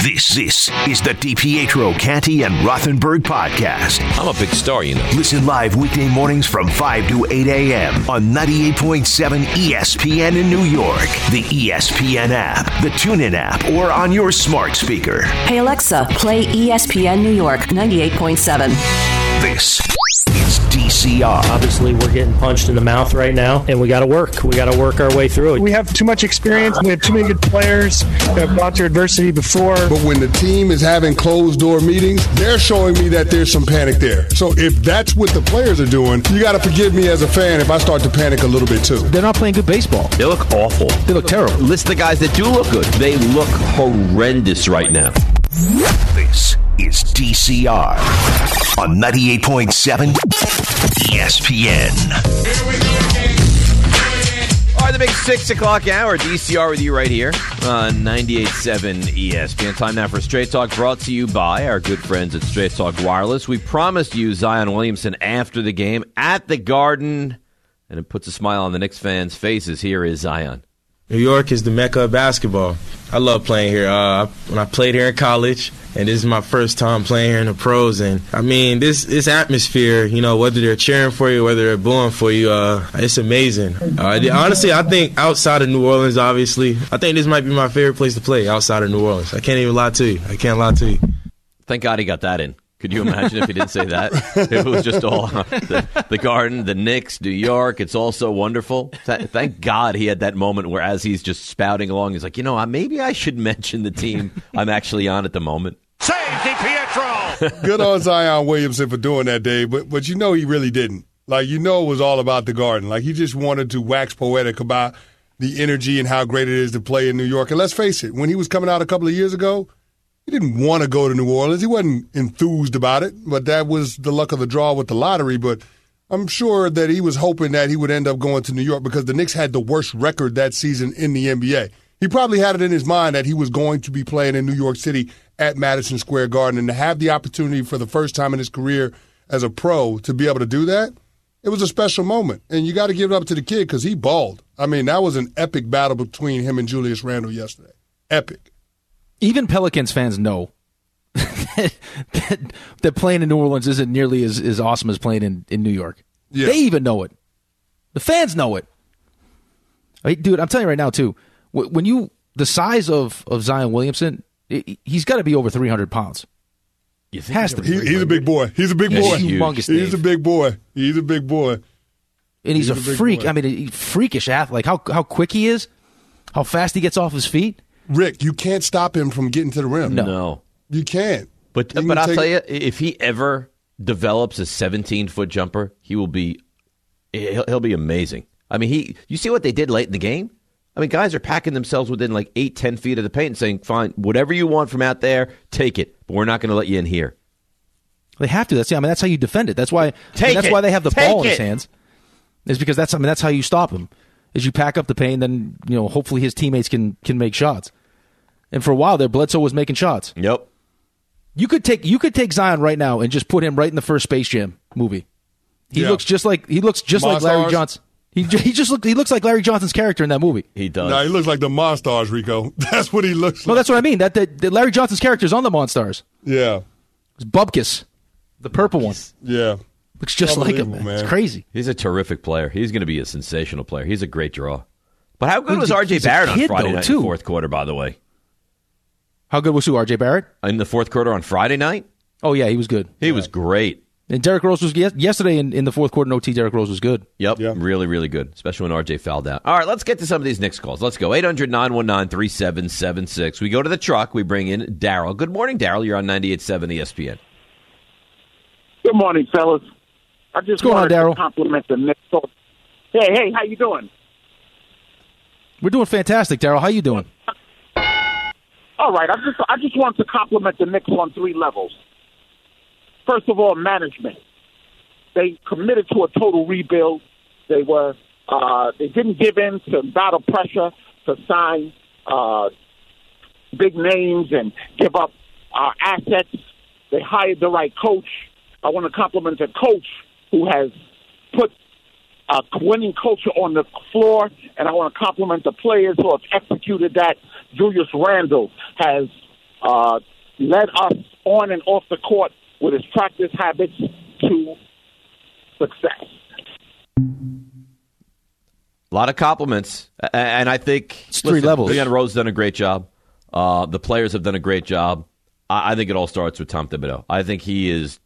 This is the DiPietro, Canty, and Rothenberg podcast. I'm a big star, you know. Listen live weekday mornings from 5 to 8 a.m. on 98.7 ESPN in New York, the ESPN app, the TuneIn app, or on your smart speaker. Hey, Alexa, play ESPN New York 98.7. This is DCR. Obviously, we're getting punched in the mouth right now, and we got to work. We got to work our way through it. We have too much experience. We have too many good players that have gone through adversity before. But when the team is having closed-door meetings, they're showing me that there's some panic there. So if that's what the players are doing, you got to forgive me as a fan if I start to panic a little bit too. They're not playing good baseball. They look awful. They look terrible. List the guys that do look good. They look horrendous right now. This is DCR on 98.7 ESPN. All right, the big 6 o'clock hour, DCR with you right here on 98.7 ESPN. Time now for Straight Talk, brought to you by our good friends at Straight Talk Wireless. We promised you Zion Williamson after the game at the Garden, and it puts a smile on the Knicks fans' faces. Here is Zion. New York is the mecca of basketball. I love playing here. When I played here in college, and this is my first time playing here in the pros, and I mean, this atmosphere, you know, whether they're cheering for you, whether they're booing for you, it's amazing. Honestly, I think outside of New Orleans, obviously, I think this might be my favorite place to play outside of New Orleans. I can't even lie to you. I can't lie to you. Thank God he got that in. Could you imagine if he didn't say that? It was just all the Garden, the Knicks, New York. It's all so wonderful. Thank God he had that moment where, as he's just spouting along, he's like, you know, maybe I should mention the team I'm actually on at the moment. Save DiPietro! Good on Zion Williamson for doing that, Dave. But you know he really didn't. Like, you know it was all about the Garden. Like, he just wanted to wax poetic about the energy and how great it is to play in New York. And let's face it, when he was coming out a couple of years ago, he didn't want to go to New Orleans. He wasn't enthused about it, but that was the luck of the draw with the lottery. But I'm sure that he was hoping that he would end up going to New York because the Knicks had the worst record that season in the NBA. He probably had it in his mind that he was going to be playing in New York City at Madison Square Garden, and to have the opportunity for the first time in his career as a pro to be able to do that, it was a special moment. And you got to give it up to the kid because he balled. I mean, that was an epic battle between him and Julius Randle yesterday. Epic. Even Pelicans fans know that playing in New Orleans isn't nearly as awesome as playing in New York. Yeah. They even know it. The fans know it. Dude, I'm telling you right now, too, when the size of Zion Williamson, he's got to be over 300 pounds. You think has to be. He's a big boy. He's a big boy. Humongous, He's a big boy. He's a big boy. And he's a freak. Boy. I mean, a freakish athlete. Like how quick he is, how fast he gets off his feet. Rick, you can't stop him from getting to the rim. No. You can't. But I'll tell you, if he ever develops a 17-foot jumper, he'll be amazing. I mean, you see what they did late in the game? I mean, guys are packing themselves within like 8-10 feet of the paint and saying, fine, whatever you want from out there, take it. But we're not going to let you in here. They have to. That's how you defend it. That's why they have the ball in his hands. Is because that's how you stop him. Is you pack up the paint, then hopefully his teammates can make shots. And for a while there, Bledsoe was making shots. Yep. You could take Zion right now and just put him right in the first Space Jam movie. He looks just like Larry Johnson. He looks like Larry Johnson's character in that movie. He does. No, he looks like the Monstars, Rico. That's what he looks like. No, that's what I mean. That Larry Johnson's character is on the Monstars. Yeah. It's Bubkus, the purple one. Yeah. Looks just like him, man. It's crazy. He's a terrific player. He's going to be a sensational player. He's a great draw. But how good was R.J. Barrett on Friday night in the fourth quarter, by the way? How good was R.J. Barrett? In the fourth quarter on Friday night? Oh, yeah, he was good. He was great. And Derrick Rose was yesterday in the fourth quarter in OT. Derrick Rose was good. Yep, really, really good, especially when R.J. fouled out. All right, let's get to some of these Knicks calls. Let's go. 800-919-3776. We go to the truck. We bring in Daryl. Good morning, Daryl. You're on 98.7 ESPN. Good morning, fellas. I just wanted to compliment the Knicks. Hey, how you doing? We're doing fantastic, Daryl. How you doing? All right. I just want to compliment the Knicks on 3 levels. First of all, management. They committed to a total rebuild. They didn't give in to battle pressure to sign big names and give up assets. They hired the right coach. I want to compliment the coach who has put a winning culture on the floor, and I want to compliment the players who have executed that. Julius Randle has led us on and off the court with his practice habits to success. A lot of compliments, and I think it's three levels. Leon Rose has done a great job. The players have done a great job. I think it all starts with Tom Thibodeau. I think he's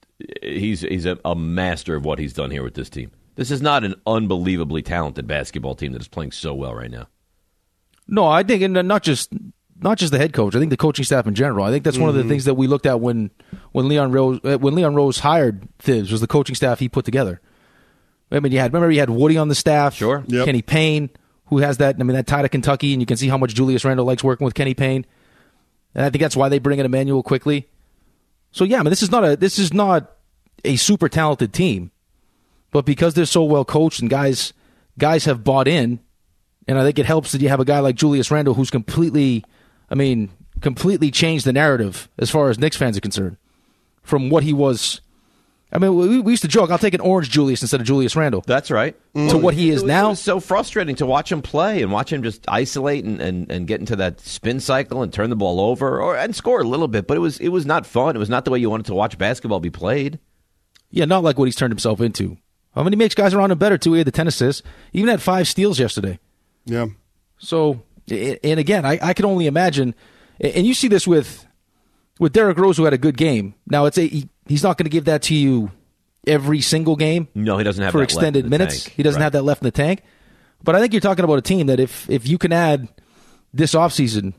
a master of what he's done here with this team. This is not an unbelievably talented basketball team that is playing so well right now. No, I think, and not just the head coach. I think the coaching staff in general. I think that's one of the things that we looked at when Leon Rose hired Thibs, was the coaching staff he put together. I mean, you had Woody on the staff, sure, yep. Kenny Payne, who has that. I mean, that tie to Kentucky, and you can see how much Julius Randle likes working with Kenny Payne, and I think that's why they bring in Emmanuel quickly. So yeah, I mean, this is not a super talented team, but because they're so well coached and guys have bought in, and I think it helps that you have a guy like Julius Randle who's completely changed the narrative as far as Knicks fans are concerned from what he was. I mean, we used to joke, I'll take an orange Julius instead of Julius Randle. That's right. To what he is now. It was so frustrating to watch him play and watch him just isolate and get into that spin cycle and turn the ball over and score a little bit. But it was not fun. It was not the way you wanted to watch basketball be played. Yeah, not like what he's turned himself into. I mean, he makes guys around him better, too. He had the 10 assists. Even had 5 steals yesterday. Yeah. So, and again, I can only imagine, and you see this with Derrick Rose, who had a good game. Now, he's not going to give that to you every single game. No, he doesn't have for that extended left in the minutes. tank. He doesn't Right. have that left in the tank. But I think you're talking about a team that if you can add this offseason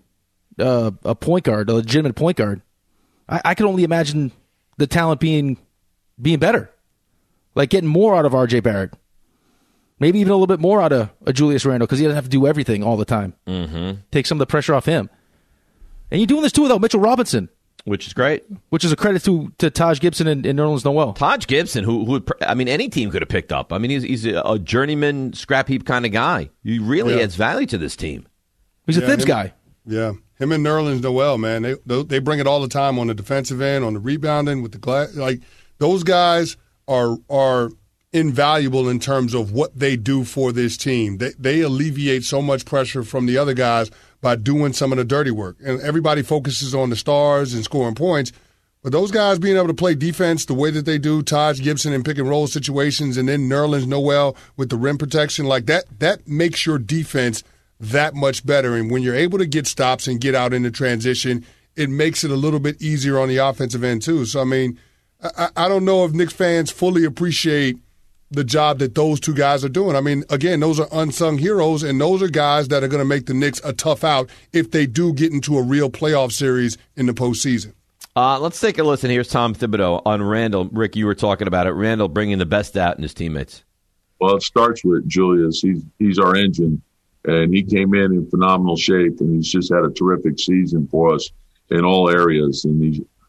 a point guard, a legitimate point guard, I can only imagine the talent being better. Like getting more out of R.J. Barrett. Maybe even a little bit more out of Julius Randle because he doesn't have to do everything all the time. Mm-hmm. Take some of the pressure off him. And you're doing this too without Mitchell Robinson. Which is great. Which is a credit to Taj Gibson and Nerlens Noel. Taj Gibson, who I mean, any team could have picked up. I mean, he's a journeyman, scrap heap kind of guy. He really adds value to this team. He's a Thibs guy. Yeah. Him and Nerlens Noel, man, they bring it all the time on the defensive end, on the rebounding, with the glass. Like, those guys are invaluable in terms of what they do for this team. They alleviate so much pressure from the other guys by doing some of the dirty work. And everybody focuses on the stars and scoring points. But those guys being able to play defense the way that they do, Taj Gibson in pick-and-roll situations, and then Nerlens Noel with the rim protection, like that makes your defense that much better. And when you're able to get stops and get out into transition, it makes it a little bit easier on the offensive end too. So, I mean, I don't know if Knicks fans fully appreciate the job that those two guys are doing. I mean, again, those are unsung heroes, and those are guys that are going to make the Knicks a tough out if they do get into a real playoff series in the postseason. Let's take a listen. Here's Tom Thibodeau on Randle. Rick, you were talking about it. Randle bringing the best out in his teammates. Well, it starts with Julius. He's our engine, and he came in phenomenal shape, and he's just had a terrific season for us in all areas. And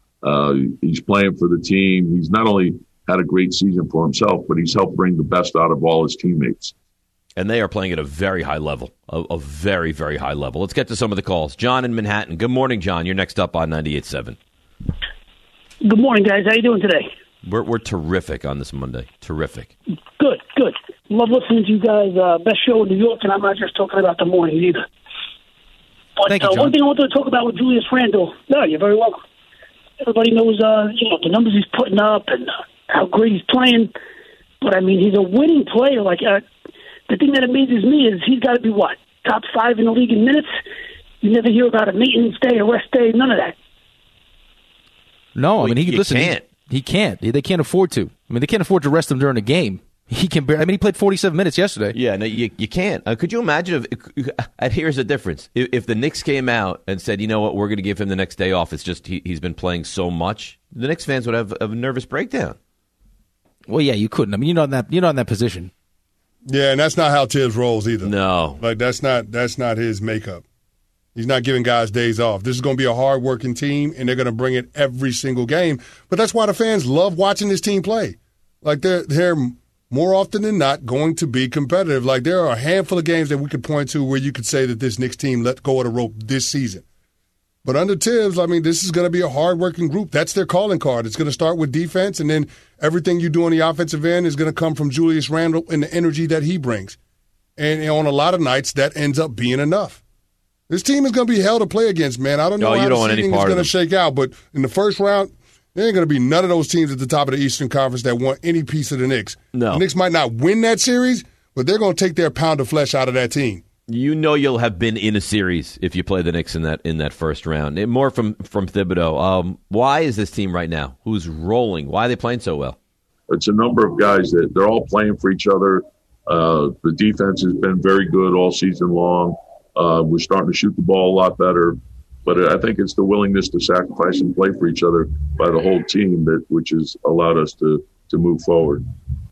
he's playing for the team. He's not only had a great season for himself, but he's helped bring the best out of all his teammates. And they are playing at a very high level, a very, very high level. Let's get to some of the calls. John in Manhattan. Good morning, John. You're next up on 98.7. Good morning, guys. How you doing today? We're terrific on this Monday. Terrific. Good. Love listening to you guys. Best show in New York, and I'm not just talking about the mornings either. But Thank you, John. One thing I wanted to talk about with Julius Randle. No, you're very welcome. Everybody knows, the numbers he's putting up and how great he's playing. But, I mean, he's a winning player. Like, the thing that amazes me is he's got to be, what, top 5 in the league in minutes? You never hear about a maintenance day, a rest day, none of that. No, I mean, he can't. He can't. They can't afford to. I mean, they can't afford to rest him during a game. He can. I mean, he played 47 minutes yesterday. Yeah, no, you can't. Could you imagine if? Here's the difference. If the Knicks came out and said, you know what, we're going to give him the next day off. It's just he's been playing so much. The Knicks fans would have a nervous breakdown. Well, yeah, you couldn't. I mean, you're not in that position. Yeah, and that's not how Tibbs rolls either. No, like that's not his makeup. He's not giving guys days off. This is going to be a hard-working team, and they're going to bring it every single game. But that's why the fans love watching this team play. Like, they're more often than not going to be competitive. Like, there are a handful of games that we could point to where you could say that this Knicks team let go of the rope this season. But under Tibbs, I mean, this is going to be a hard-working group. That's their calling card. It's going to start with defense, and then everything you do on the offensive end is going to come from Julius Randle and the energy that he brings. And on a lot of nights, that ends up being enough. This team is going to be hell to play against, man. I don't know how the seeding is going to shake out, but in the first round, there ain't going to be none of those teams at the top of the Eastern Conference that want any piece of the Knicks. No. The Knicks might not win that series, but they're going to take their pound of flesh out of that team. You know you'll have been in a series if you play the Knicks in that first round. And more from Thibodeau. Why is this team right now? Who's rolling? Why are they playing so well? It's a number of guys that they're all playing for each other. The defense has been very good all season long. We're starting to shoot the ball a lot better. But I think it's the willingness to sacrifice and play for each other by the whole team which has allowed us to move forward.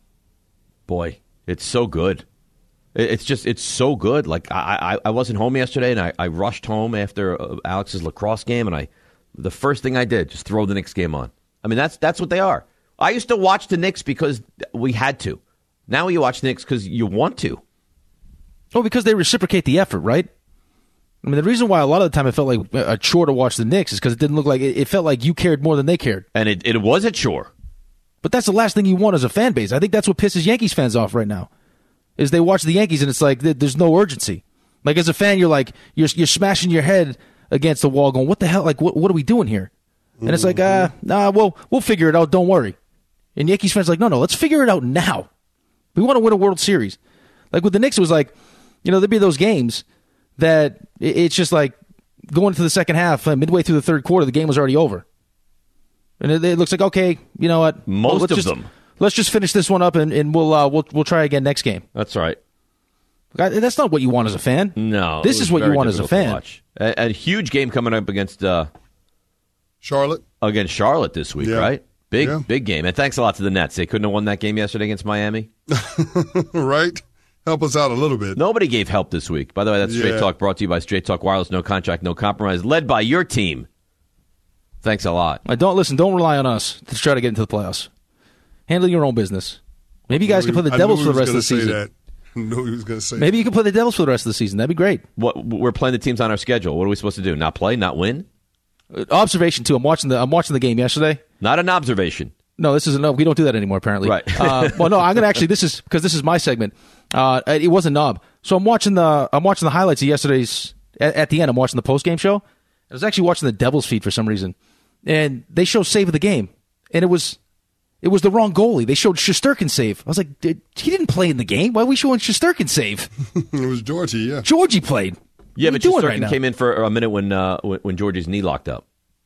Boy, it's so good. It's so good. Like I wasn't home yesterday, and I rushed home after Alex's lacrosse game, and the first thing I did, just throw the Knicks game on. I mean, that's what they are. I used to watch the Knicks because we had to. Now you watch the Knicks because you want to. Oh, because they reciprocate the effort, right? I mean, the reason why a lot of the time it felt like a chore to watch the Knicks is because it didn't look like it felt like you cared more than they cared. And it was a chore. But that's the last thing you want as a fan base. I think that's what pisses Yankees fans off right now, is they watch the Yankees and it's like there's no urgency. Like as a fan, you're like you're smashing your head against the wall, going, "What the hell? Like what are we doing here?" And it's like, we'll figure it out. Don't worry. And Yankees fans are like, no, let's figure it out now. We want to win a World Series. Like with the Knicks, it was like, there'd be those games that it's just like going into the second half, midway through the third quarter, the game was already over. And it looks like, okay, you know what? Let's just finish this one up and we'll try again next game. That's right. That's not what you want as a fan. No. This is what you want as a fan. A huge game coming up against Charlotte. Against Charlotte this week, right? Big game. And thanks a lot to the Nets. They couldn't have won that game yesterday against Miami. Right? Help us out a little bit. Nobody gave help this week. By the way, that's Straight Talk brought to you by Straight Talk Wireless. No contract, no compromise. Led by your team. Thanks a lot. Don't rely on us to try to get into the playoffs. Handle your own business. Maybe you guys can play the Devils for the rest of the season. I knew he was going to say Maybe you can play the Devils for the rest of the season. That'd be great. We're playing the teams on our schedule. What are we supposed to do? Not play? Not win? Observation too. I'm watching the game yesterday. Not an observation. No, we don't do that anymore. Apparently, right? Well, no, I'm gonna actually. This is my segment. It was a knob. So I'm watching the highlights of yesterday's. At the end, I'm watching the post game show. I was actually watching the Devils feed for some reason, and they showed save of the game, and it was the wrong goalie. They showed Shesterkin save. I was like, he didn't play in the game. Why are we showing Shesterkin save? It was Georgie. Yeah, Georgie played. Yeah, but Shesterkin came in for a minute when Georgie's knee locked up.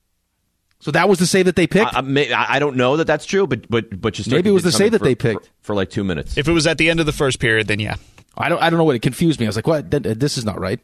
So that was the save that they picked? I don't know that that's true, but Shesterkin maybe it was the save that they picked for like 2 minutes. If it was at the end of the first period, then yeah. I don't know what it confused me. I was like, what? This is not right.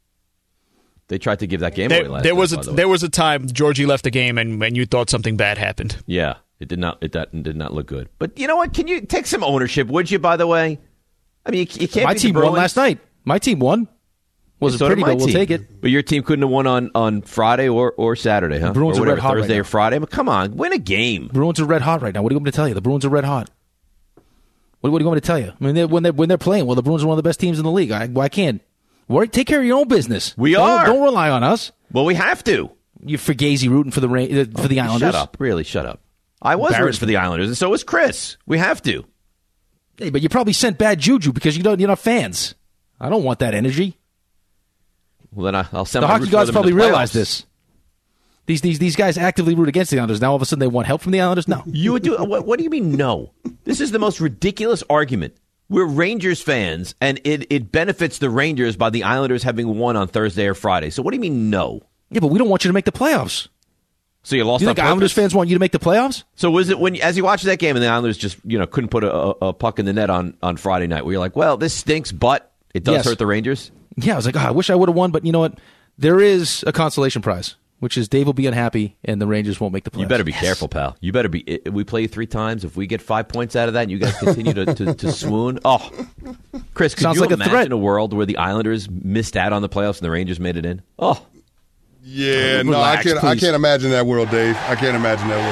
They tried to give that game away last night. There was a time Georgie left the game and you thought something bad happened. Yeah, it did not look good. But you know what? Can you take some ownership? Would you? By the way, I mean you can't. My team won last night. My team won. Was so pretty, but we'll take it. But your team couldn't have won on Friday or Saturday, huh? The Bruins are red hot Thursday right or Friday. But come on, win a game. Bruins are red hot right now. What do you want me to tell you? The Bruins are red hot. What do you want me to tell you? I mean, when they're playing, well, the Bruins are one of the best teams in the league. I can't. Take care of your own business. Don't rely on us. Well, we have to. You Fugazi rooting for the Islanders. Shut up. Really, shut up. I was rooting for the Islanders, and so was Chris. We have to. Hey, but you probably sent bad juju because you're not fans. I don't want that energy. Well, then I'll send the my hockey gods probably realize this. These guys actively root against the Islanders. Now all of a sudden they want help from the Islanders? No. You would do what do you mean no? This is the most ridiculous argument. We're Rangers fans, and it benefits the Rangers by the Islanders having won on Thursday or Friday. So what do you mean no? Yeah, but we don't want you to make the playoffs. So you lost. Do you think Islanders fans want you to make the playoffs? So was it as you watched that game and the Islanders just couldn't put a puck in the net on Friday night? Where you're like, well, this stinks, but it does hurt the Rangers. Yeah, I was like, I wish I would have won, but you know what? There is a consolation prize, which is Dave will be unhappy and the Rangers won't make the playoffs. You better be careful, pal. You better be. We play you 3 times. If we get 5 points out of that, and you guys continue to swoon. Oh, Chris, could you imagine a world where the Islanders missed out on the playoffs and the Rangers made it in? Oh, yeah, relax, I can't imagine that world, Dave. I can't imagine that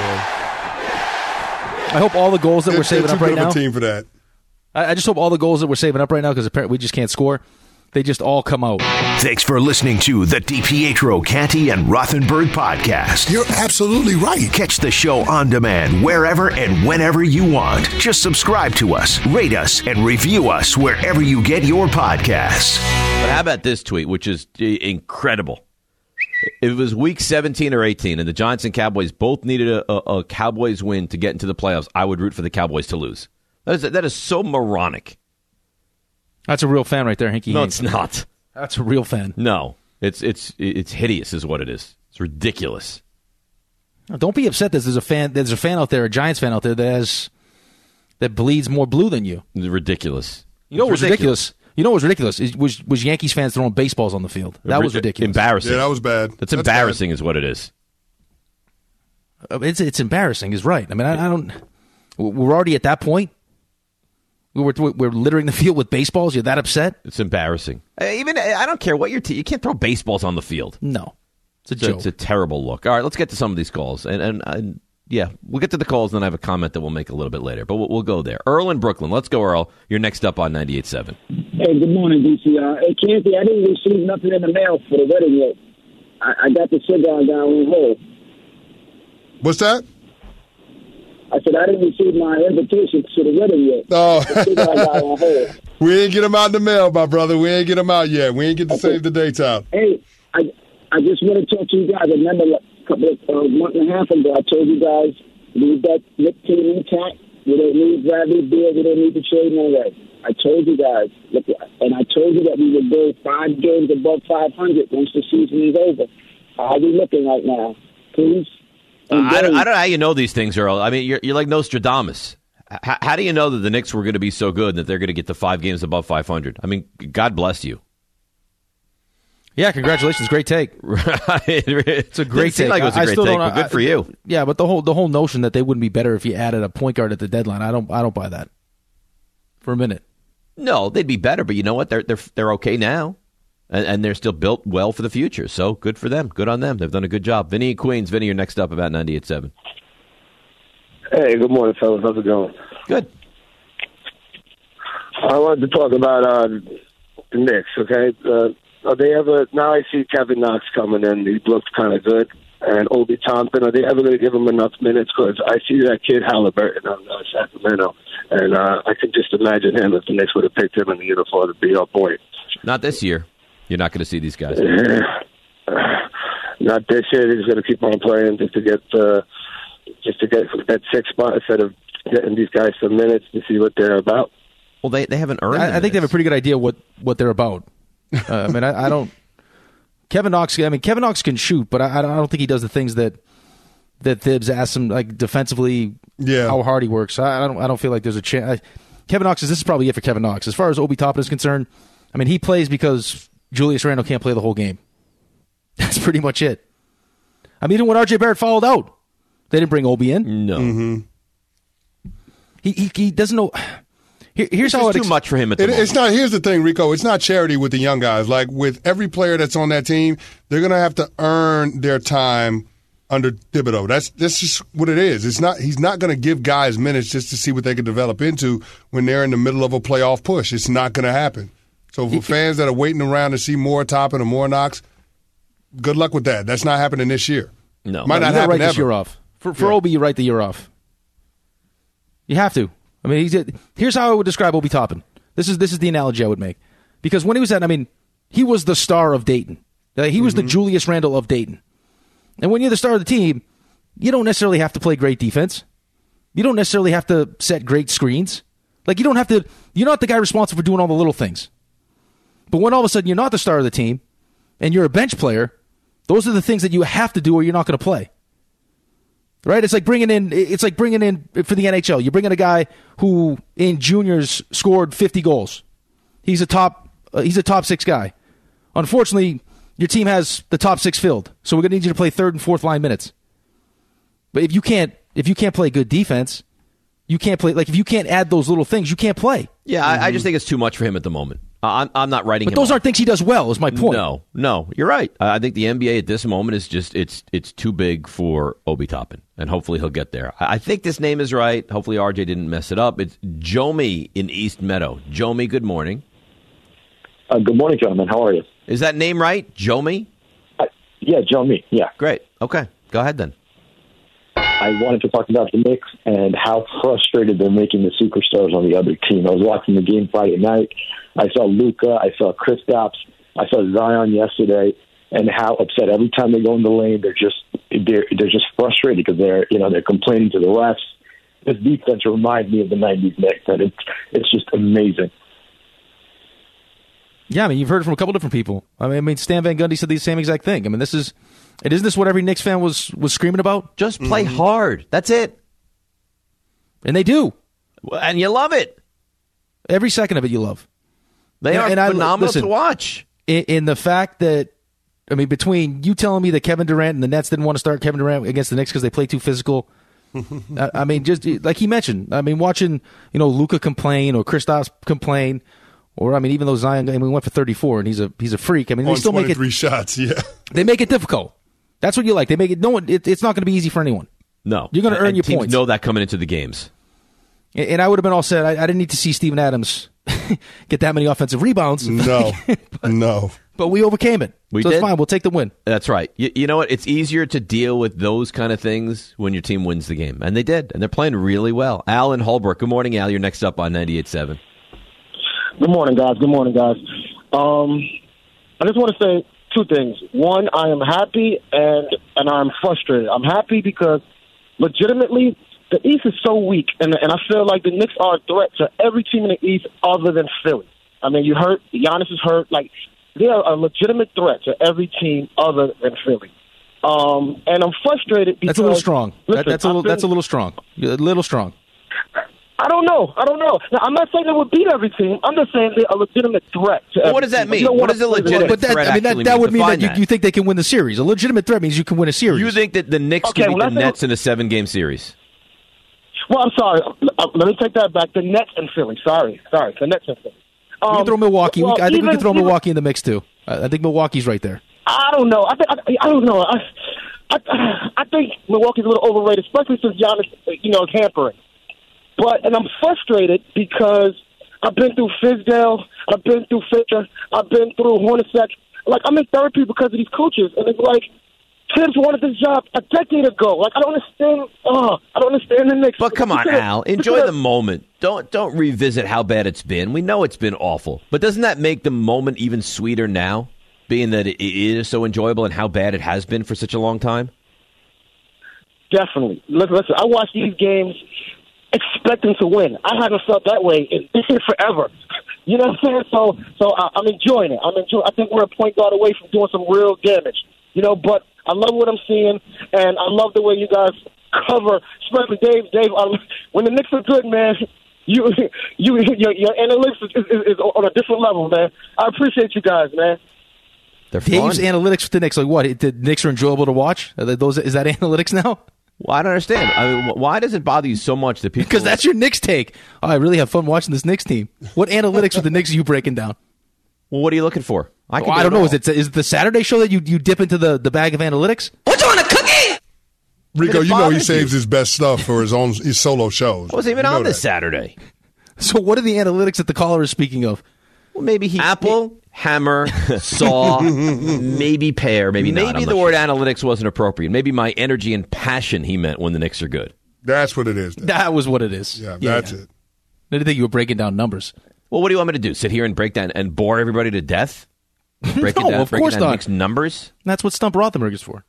world. I hope all the goals that we're saving up right now. Team for that. I just hope all the goals that we're saving up right now, because apparently we just can't score. They just all come out. Thanks for listening to the DiPietro, Canty, and Rothenberg podcast. You're absolutely right. Catch the show on demand wherever and whenever you want. Just subscribe to us, rate us, and review us wherever you get your podcasts. But how about this tweet, which is incredible? If it was week 17 or 18 and the Giants and Cowboys both needed a Cowboys win to get into the playoffs, I would root for the Cowboys to lose. That is so moronic. That's a real fan right there, Hinky. No, Haynes. it's not. That's a real fan. No, it's hideous, is what it is. It's ridiculous. Don't be upset that there's a fan out there, a Giants fan out there that bleeds more blue than you. It's ridiculous. You know what was ridiculous? You know what was ridiculous? Was Yankees fans throwing baseballs on the field. That was ridiculous. Embarrassing. Yeah, that was bad. That's embarrassing bad. Is what it is. It's embarrassing is right. I mean, I don't. We're already at that point. We're littering the field with baseballs. You're that upset? It's embarrassing. I don't care what your team. You can't throw baseballs on the field. No, it's a joke. It's a terrible look. All right, let's get to some of these calls, and yeah, we'll get to the calls, and then I have a comment that we'll make a little bit later. But we'll go there. Earl in Brooklyn. Let's go, Earl. You're next up on 98.7. Hey, good morning, DCR. Hey, Canty, I didn't receive nothing in the mail for the wedding yet. I got the cigar down on hold. What's that? I said I didn't receive my invitation to the wedding yet. Oh. The cigar got on hold. We ain't get them out in the mail, my brother. We ain't get them out yet. We ain't get to save the dates out. Hey, I just want to talk to you guys. I remember a couple of month and a half ago, I told you guys, leave that Nick team intact. We don't need Bradley Beal. We don't need to trade no way. I told you guys, look, and I told you that we would go 5 games above 500 once the season is over. How are we looking right now? Please. I don't know how you know these things, Earl. I mean, you're like Nostradamus. How do you know that the Knicks were going to be so good that they're going to get to 5 games above 500? I mean, God bless you. Yeah, congratulations. Great take. It's a great take. Like it was a great take, but good for you. Yeah, but the whole notion that they wouldn't be better if you added a point guard at the deadline, I don't buy that for a minute. No, they'd be better, but you know what? They're okay now. And they're still built well for the future. So good for them. Good on them. They've done a good job. Vinny in Queens. Vinny, you're next up about 98.7. Hey, good morning, fellas. How's it going? Good. I wanted to talk about the Knicks, okay? Are they ever, now I see Kevin Knox coming in. He looked kind of good. And Obi Toppin, are they ever going to give him enough minutes? Because I see that kid Halliburton on Sacramento. And I could just imagine him if the Knicks would have picked him in the uniform to be our point. Not this year. You're not going to see these guys. Not this year. He's going to keep on playing just to get that 6th spot instead of getting these guys some minutes to see what they're about. Well, they haven't earned. I think they have a pretty good idea what they're about. I mean, I don't. Kevin Knox. I mean, Kevin Knox can shoot, but I don't think he does the things that Thibs asks him, like defensively. Yeah. How hard he works. I don't feel like there's a chance. Kevin Knox. This is probably it for Kevin Knox. As far as Obi Toppin is concerned, I mean, he plays because Julius Randle can't play the whole game. That's pretty much it. I mean, even when R.J. Barrett fouled out, they didn't bring Obi in. No. Mm-hmm. He doesn't know. Here's how too much for him at the moment. It's not. Here's the thing, Rico. It's not charity with the young guys. Like with every player that's on that team, they're going to have to earn their time under Thibodeau. That's just what it is. It's not. He's not going to give guys minutes just to see what they can develop into when they're in the middle of a playoff push. It's not going to happen. So for fans that are waiting around to see more Toppin or more Knox, good luck with that. That's not happening this year. No. Might not happen write ever. This year off. For Obi, you write the year off. You have to. I mean, here's how I would describe Obi Toppin. This is the analogy I would make. Because when he was he was the star of Dayton. He was the Julius Randle of Dayton. And when you're the star of the team, you don't necessarily have to play great defense. You don't necessarily have to set great screens. Like, you don't have to. You're not the guy responsible for doing all the little things. But when all of a sudden you're not the star of the team and you're a bench player, those are the things that you have to do or you're not going to play. Right? It's like bringing in for the NHL. You bring in a guy who in juniors scored 50 goals. He's a top 6 guy. Unfortunately, your team has the top 6 filled. So we're going to need you to play 3rd and 4th line minutes. But if you can't play good defense, you can't play, like if you can't add those little things, you can't play. Yeah, I just think it's too much for him at the moment. I'm not writing him. But those aren't things he does well, is my point. No, you're right. I think the NBA at this moment is just it's too big for Obi Toppin, and hopefully he'll get there. I think this name is right. Hopefully RJ didn't mess it up. It's Jomi in East Meadow. Jomi, good morning. Good morning, gentlemen. How are you? Is that name right? Jomi? Yeah, Jomi. Yeah. Great. Okay. Go ahead then. I wanted to talk about the Knicks and how frustrated they're making the superstars on the other team. I was watching the game Friday night. I saw Luka. I saw Kristaps. I saw Zion yesterday, and how upset every time they go in the lane. They're just frustrated because they're complaining to the refs. This defense reminds me of the '90s Knicks, and it's just amazing. Yeah, I mean, you've heard it from a couple different people. I mean, Stan Van Gundy said the same exact thing. I mean, isn't this what every Knicks fan was screaming about? Just play hard. That's it. And they do. And you love it. Every second of it you love. They are phenomenal to watch. In the fact that, I mean, between you telling me that Kevin Durant and the Nets didn't want to start Kevin Durant against the Knicks because they play too physical. I mean, just like he mentioned, I mean, watching, Luka complain or Kristaps complain. Or, I mean, even though Zion, we went for 34 and he's a freak. I mean, they still make it 3 shots. Yeah, they make it difficult. That's what you like. They make it. No one. It's not going to be easy for anyone. No, you're going to earn your teams points. Know that coming into the games. And I would have been all set. I didn't need to see Steven Adams get that many offensive rebounds. No, no. But we overcame it. We so did. It's fine. We'll take the win. That's right. You know what? It's easier to deal with those kind of things when your team wins the game, and they did, and they're playing really well. Al in Holbrook. Good morning, Al. You're next up on 98.7. Good morning, guys. I just want to say two things. One, I am happy and I'm frustrated. I'm happy because legitimately the East is so weak, and I feel like the Knicks are a threat to every team in the East other than Philly. I mean, you hurt. Giannis is hurt. Like, they are a legitimate threat to every team other than Philly. And I'm frustrated because... That's a little strong. Listen, that's a little strong. A little strong. I don't know. Now, I'm not saying they would beat every team. I'm just saying they're a legitimate threat to every what does that team. mean? What does a legitimate threat actually mean? That would mean that you think they can win the series. A legitimate threat means you can win a series. You think that the Knicks can beat the Nets in a 7-game series? Well, I'm sorry. Let me take that back. The Nets and Philly. Sorry. The Nets and Philly. We can throw Milwaukee. I think we can throw Milwaukee in the mix, too. I think Milwaukee's right there. I don't know. I don't know. I think Milwaukee's a little overrated, especially since Giannis, is hampering. And I'm frustrated because I've been through Fizdale, I've been through Fisher, I've been through Hornacek. Like, I'm in therapy because of these coaches, and it's like Tibbs wanted this job a decade ago. Like, I don't understand the Knicks. But come on, Al, enjoy the moment. Don't revisit how bad it's been. We know it's been awful, but doesn't that make the moment even sweeter now, being that it is so enjoyable and how bad it has been for such a long time? Definitely. Listen, I watch these games expecting to win. I haven't felt that way in forever. You know what I'm saying? So I'm enjoying it. I think we're a point guard away from doing some real damage. But I love what I'm seeing, and I love the way you guys cover, especially Dave. When the Knicks are good, man, your analytics is on a different level, man. I appreciate you guys, man. Dave's analytics with the Knicks, like what? The Knicks are enjoyable to watch? Is that analytics now? Well, I don't understand. I mean, why does it bother you so much that people... Because that's your Knicks take. Oh, I really have fun watching this Knicks team. What analytics with the Knicks are you breaking down? Well, what are you looking for? I don't know. Is it the Saturday show that you dip into the bag of analytics? What you want, a cookie? Rico, he saves his best stuff for his solo shows. I wasn't even on this Saturday. So what are the analytics that the caller is speaking of? Well, maybe Apple, hammer, saw, maybe pear, maybe not. Maybe the word analytics wasn't appropriate. Maybe my energy and passion he meant when the Knicks are good. That's what it is. That was what it is. Yeah, that's it. I didn't think you were breaking down numbers. Well, what do you want me to do? Sit here and break down and bore everybody to death? Break it down, of course not. Knicks numbers? That's what Stump Rothenberg is for.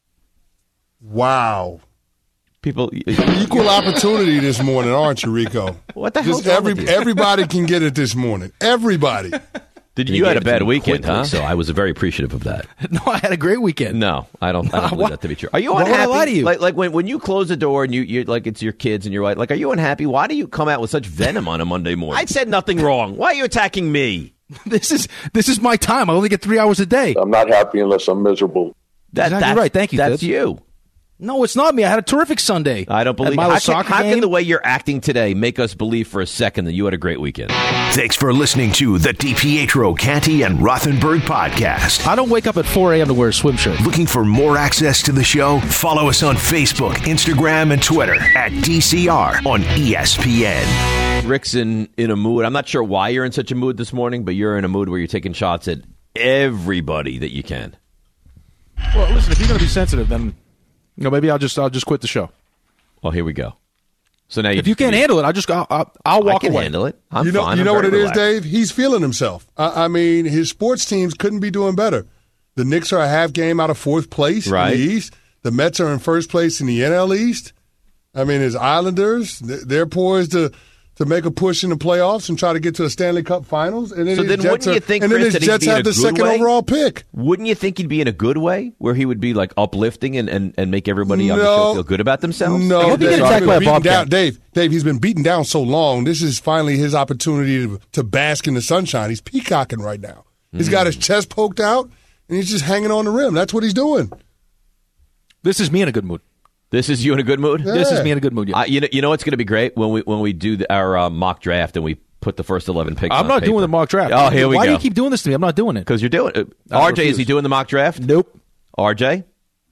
Wow. People equal opportunity this morning, aren't you, Rico? What the hell? Everybody can get it this morning. Everybody. You had a bad weekend, huh? So I was very appreciative of that. No, I had a great weekend. No, I don't believe that to be true. Are you unhappy? Why would I lie to you? Like when you close the door and you're like it's your kids and you're like, are you unhappy? Why do you come out with such venom on a Monday morning? I said nothing wrong. Why are you attacking me? This is my time. I only get 3 hours a day. I'm not happy unless I'm miserable. That's exactly right. Thank you. That's you. No, it's not me. I had a terrific Sunday. I don't believe. How can the way you're acting today make us believe for a second that you had a great weekend? Thanks for listening to the DiPietro, Canty, and Rothenberg podcast. I don't wake up at 4 a.m. to wear a swim shirt. Looking for more access to the show? Follow us on Facebook, Instagram, and Twitter at DCR on ESPN. Rick's in a mood. I'm not sure why you're in such a mood this morning, but you're in a mood where you're taking shots at everybody that you can. Well, listen, if you're going to be sensitive, then maybe I'll just quit the show. Well, here we go. So now, if you can't handle it, I'll walk away. Handle it. I'm you know, fine. You know what it relaxed. is, Dave? He's feeling himself. I mean, his sports teams couldn't be doing better. The Knicks are a half game out of fourth place in the East. The Mets are in first place in the NL East. I mean, his Islanders, they're poised to make a push in the playoffs and try to get to the Stanley Cup Finals. And then so then wouldn't you think, and then Chris, his that Jets he'd be have the second overall pick. Wouldn't you think he'd be in a good way, where he would be like uplifting and make everybody on the show feel good about themselves? No, Dave, he's been beaten down so long. This is finally his opportunity to bask in the sunshine. He's peacocking right now. He's got his chest poked out, and he's just hanging on the rim. That's what he's doing. This is me in a good mood. This is you in a good mood? Yeah. This is me in a good mood, yeah. You know what's going to be great? When we do our mock draft and we put the first 11 picks I'm on not paper. doing the mock draft. Oh, here we go. Why do you keep doing this to me? I'm not doing it. Because you're doing it. RJ, is he doing the mock draft? Nope. RJ?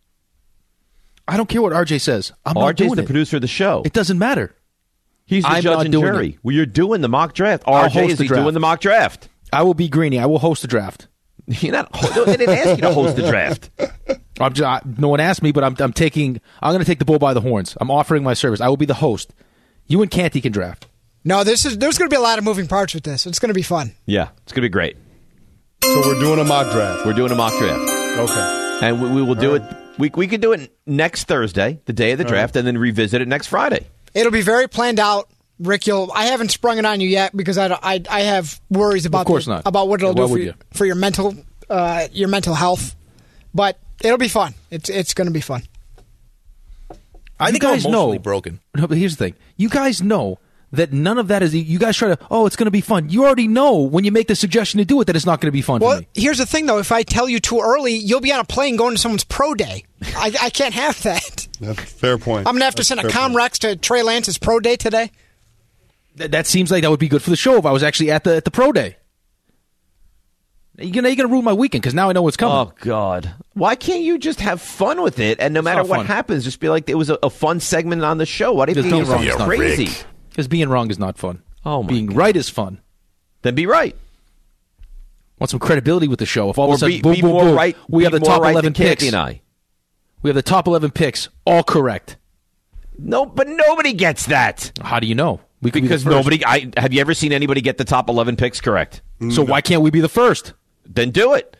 I don't care what RJ says. I'm not doing it. RJ's the producer of the show. It doesn't matter. He's the judge and jury. Well, you're doing the mock draft. I'll RJ, host is the he draft. doing the mock draft? I will be Greeny. I will host the draft. You're not. They didn't ask you to host the draft. No one asked me, but I'm going to take the bull by the horns. I'm offering my service. I will be the host. You and Canty can draft. No, there's going to be a lot of moving parts with this. It's going to be fun. Yeah, it's going to be great. So we're doing a mock draft. We're doing a mock draft. Okay. And we will do it. We could do it next Thursday, the day of the draft, and then revisit it next Friday. It'll be very planned out. Rick, I haven't sprung it on you yet because I have worries about about what it'll do for your mental health. But it'll be fun. It's going to be fun. I think I'm emotionally broken. No, but here's the thing. You guys know that none of that is. You guys try to. Oh, it's going to be fun. You already know when you make the suggestion to do it that it's not going to be fun. Well, for me. Here's the thing, though. If I tell you too early, you'll be on a plane going to someone's pro day. I can't have that. That's a fair point. I'm going to have to send a Comrex to Trey Lance's pro day today. That seems like that would be good for the show if I was actually at the pro day. You're going to ruin my weekend because now I know what's coming. Oh, God. Why can't you just have fun with it? And no matter what happens, just be like, it was a fun segment on the show. Why do you think it was crazy? Because being wrong is not fun. Oh, my being God. right is fun. Then be right. Want some credibility with the show. If all Or of a sudden, be more right. we have the top 11 picks. And I. We have the top 11 picks, all correct. No, but nobody gets that. How do you know? Because nobody. Have you ever seen anybody get the top 11 picks correct? So why can't we be the first? Then do it.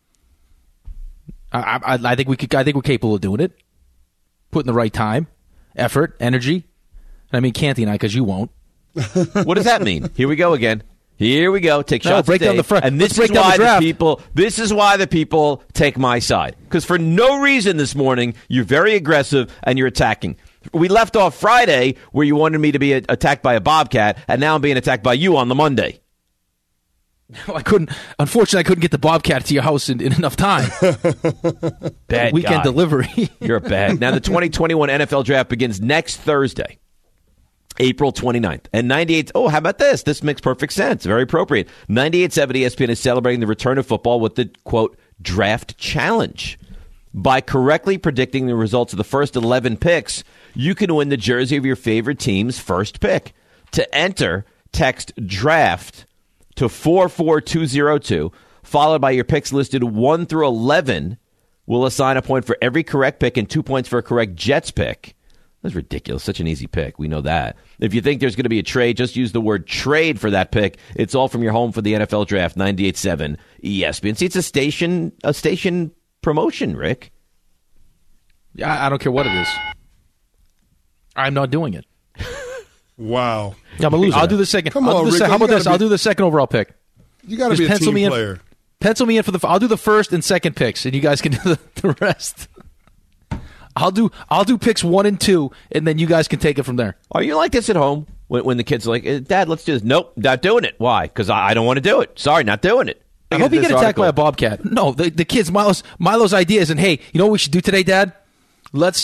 I think we could. I think we're capable of doing it. Putting the right time, effort, energy. I mean, Canty and I, because you won't. What does that mean? Here we go again. Here we go. Take shots. Break down the front. And this is why the people. This is why the people take my side. Because for no reason this morning, you're very aggressive and you're attacking. We left off Friday where you wanted me to be attacked by a bobcat, and now I'm being attacked by you on the Monday. Unfortunately, I couldn't get the bobcat to your house in enough time. Bad weekend guy. delivery. You're bad. Now, the 2021 NFL Draft begins next Thursday, April 29th. And 98, how about this? This makes perfect sense. Very appropriate. 98.7 ESPN is celebrating the return of football with the, quote, Draft Challenge. By correctly predicting the results of the first 11 picks, you can win the jersey of your favorite team's first pick. To enter, text DRAFT to 44202, followed by your picks listed 1 through 11. We'll assign a point for every correct pick and 2 points for a correct Jets pick. That's ridiculous. Such an easy pick. We know that. If you think there's going to be a trade, just use the word trade for that pick. It's all from your home for the NFL Draft, 98.7 ESPN. See, it's a station promotion, Rick. Yeah, I don't care what it is. I'm not doing it. Wow. Yeah, I'm a loser. I'll do the second. Come on, Rick. How about this? I'll do the second overall pick. You got to be a team player. Pencil me in for I'll do the first and second picks, and you guys can do the rest. I'll do picks 1 and 2, and then you guys can take it from there. Are you like this at home when the kids are like, Dad, let's do this? Nope, not doing it. Why? Because I don't want to do it. Sorry, not doing it. I hope you get attacked by a bobcat. No, the kids, Milo's ideas, and hey, you know what we should do today, Dad? Let's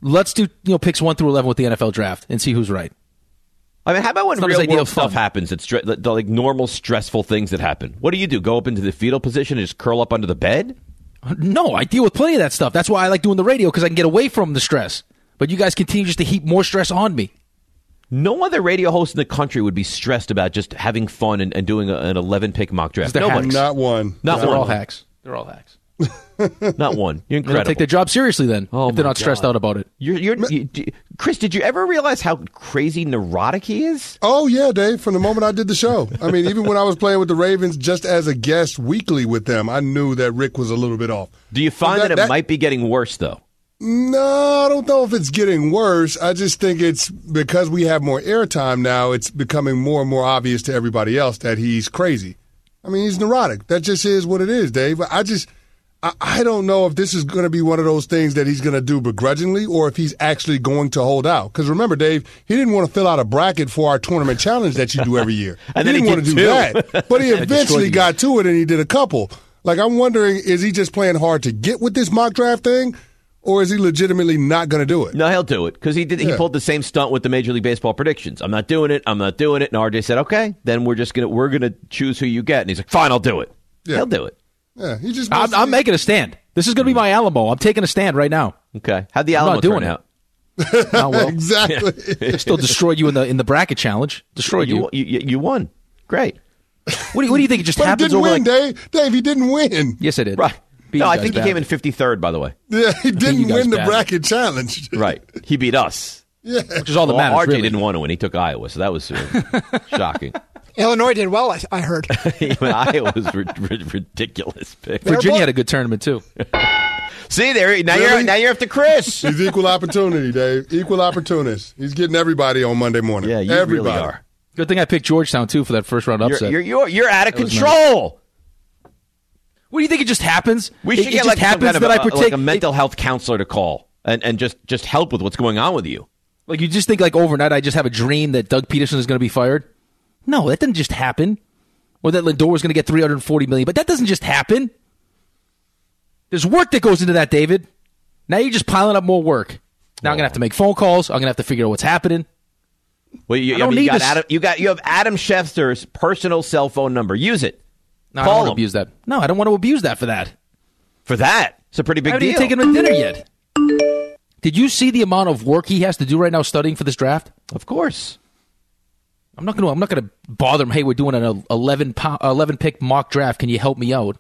Let's do picks 1 through 11 with the NFL draft and see who's right. I mean, how about when real world stuff happens? It's the like normal stressful things that happen. What do? Go up into the fetal position and just curl up under the bed? No, I deal with plenty of that stuff. That's why I like doing the radio, because I can get away from the stress. But you guys continue just to heap more stress on me. No other radio host in the country would be stressed about just having fun and doing an 11-pick mock draft. Nobody. Not one. They're all hacks. They're all hacks. Not one. You're incredible. They don't take their job seriously then, if they're not stressed out about it. Chris, did you ever realize how crazy neurotic he is? Oh, yeah, Dave, from the moment I did the show. I mean, even when I was playing with the Ravens, just as a guest weekly with them, I knew that Rick was a little bit off. Do you find that it might be getting worse, though? No, I don't know if it's getting worse. I just think it's because we have more airtime now, it's becoming more and more obvious to everybody else that he's crazy. I mean, he's neurotic. That just is what it is, Dave. I don't know if this is going to be one of those things that he's going to do begrudgingly or if he's actually going to hold out. Because remember, Dave, he didn't want to fill out a bracket for our tournament challenge that you do every year. And he then didn't want to do that. But he eventually got to it, and he did a couple. Like, I'm wondering, is he just playing hard to get with this mock draft thing? Or is he legitimately not going to do it? No, he'll do it because he pulled the same stunt with the Major League Baseball predictions. I'm not doing it. And RJ said, okay, then we're gonna choose who you get. And he's like, fine, I'll do it. Yeah. He'll do it. Yeah, I'm making a stand. This is going to be my Alamo. I'm taking a stand right now. Okay, how'd the Alamo turn out? Oh, well. Exactly. Still destroyed you in the bracket challenge. Destroyed you. You won. Great. What do you think? It just happens over? He didn't win, Dave. He didn't win. Yes, I did. Right. No, I think he came in 53rd, by the way. Yeah, he didn't win the bracket challenge. Right. He beat us. Yeah. Which is all that matters, RJ really. didn't want to win. He took Iowa, so that was shocking. Illinois did well, I heard. Iowa was ridiculous pick. Virginia had a good tournament, too. See, now you're up to Chris. He's equal opportunity, Dave. Equal opportunist. He's getting everybody on Monday morning. Yeah, you everybody. really are. Good thing I picked Georgetown, too, for that first-round upset. You're out of control. What do you think? It just happens? We should get like some kind of like a mental health counselor to call and just help with what's going on with you. Like, you just think, like, overnight I just have a dream that Doug Peterson is going to be fired? No, that didn't just happen. Or that Lindor is going to get $340 million. But that doesn't just happen. There's work that goes into that, David. Now you're just piling up more work. Now I'm going to have to make phone calls. I'm going to have to figure out what's happening. Well, you have Adam Schefter's personal cell phone number. Use it. No, I don't want to abuse that. No, I don't want to abuse that for that. For that? It's a pretty big deal. I haven't even taken him to dinner yet. Did you see the amount of work he has to do right now studying for this draft? Of course. I'm not going to bother him. Hey, we're doing an 11 pick mock draft. Can you help me out?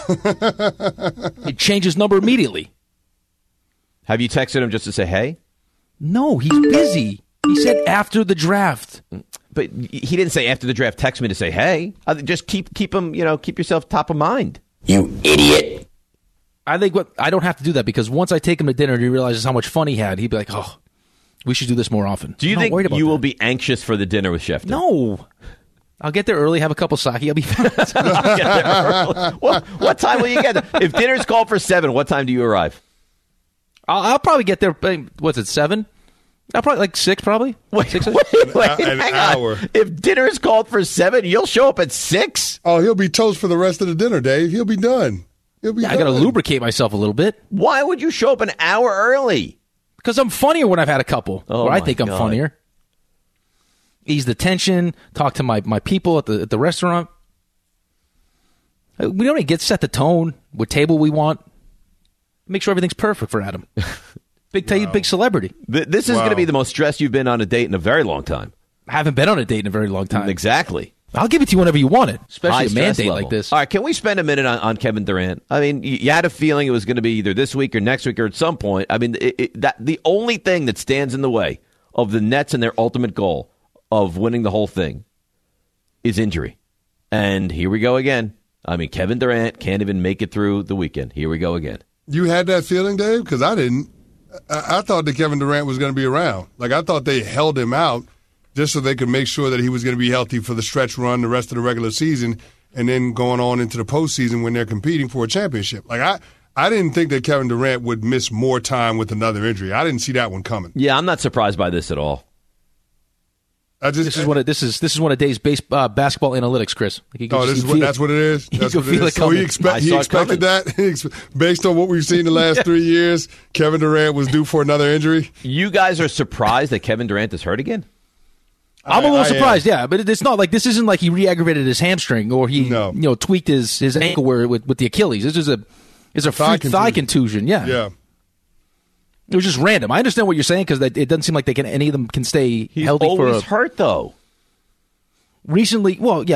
He'd change his number immediately. Have you texted him just to say hey? No, he's busy. He said after the draft. But he didn't say after the draft. Text me to say hey. Just keep him. Keep yourself top of mind. You idiot. I think I don't have to do that because once I take him to dinner and he realizes how much fun he had, he'd be like, "Oh, we should do this more often." Do you think you will be anxious for the dinner with Schefter? No. I'll get there early, have a couple sake. I'll be fine. I'll get there early. What time will you get there? If dinner's called for 7, what time do you arrive? I'll probably get there. What's it, 7? I'll probably like 6. Probably. Wait, an hour. On. If dinner is called for 7, you'll show up at 6. Oh, he'll be toast for the rest of the dinner, Dave. He'll be done. I got to lubricate myself a little bit. Why would you show up an hour early? Because I'm funnier when I've had a couple. Or I think I'm funnier. Ease the tension. Talk to my people at the restaurant. We don't set the tone. What table we want. Make sure everything's perfect for Adam. Big celebrity. This is going to be the most stressed you've been on a date in a very long time. I haven't been on a date in a very long time. Exactly. I'll give it to you whenever you want it, especially a mandate like this. All right, can we spend a minute on Kevin Durant? I mean, you had a feeling it was going to be either this week or next week or at some point. I mean, the only thing that stands in the way of the Nets and their ultimate goal of winning the whole thing is injury. And here we go again. I mean, Kevin Durant can't even make it through the weekend. Here we go again. You had that feeling, Dave? Because I didn't. I thought that Kevin Durant was going to be around. Like, I thought they held him out just so they could make sure that he was going to be healthy for the stretch run, the rest of the regular season, and then going on into the postseason when they're competing for a championship. Like, I didn't think that Kevin Durant would miss more time with another injury. I didn't see that one coming. Yeah, I'm not surprised by this at all. This is one of Dave's basketball analytics, Chris. Like that's what it is. That's what it is. So he expected that based on what we've seen the last 3 years. Kevin Durant was due for another injury. You guys are surprised that Kevin Durant is hurt again? I'm a little surprised, yeah, but it's not like this isn't like he re-aggravated his hamstring or he tweaked his ankle with the Achilles. This is a thigh contusion. Yeah. It was just random. I understand what you're saying because it doesn't seem like any of them can stay healthy. He's always hurt though. Recently,